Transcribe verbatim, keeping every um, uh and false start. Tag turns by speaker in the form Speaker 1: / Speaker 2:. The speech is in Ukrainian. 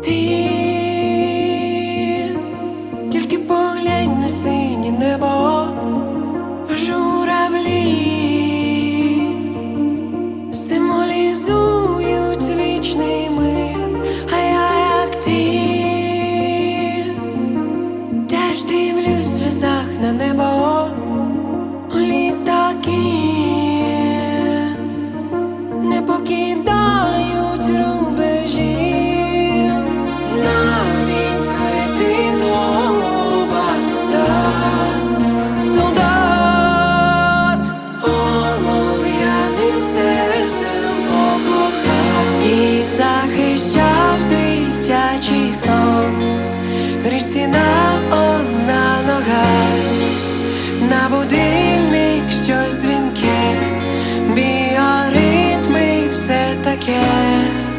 Speaker 1: Ти тільки поглянь на синє небо, журавлі символізують вічний мир, а я, як ти, теж дивлюсь в сльозах на небо. Літаки не покидають рубежі, навіть злетить з голова солдат, солдат олов'яним серцем покохав і захищав дитячий сон. Грішці на одна нога, на будильник щось дзвінке, біоритми все таке.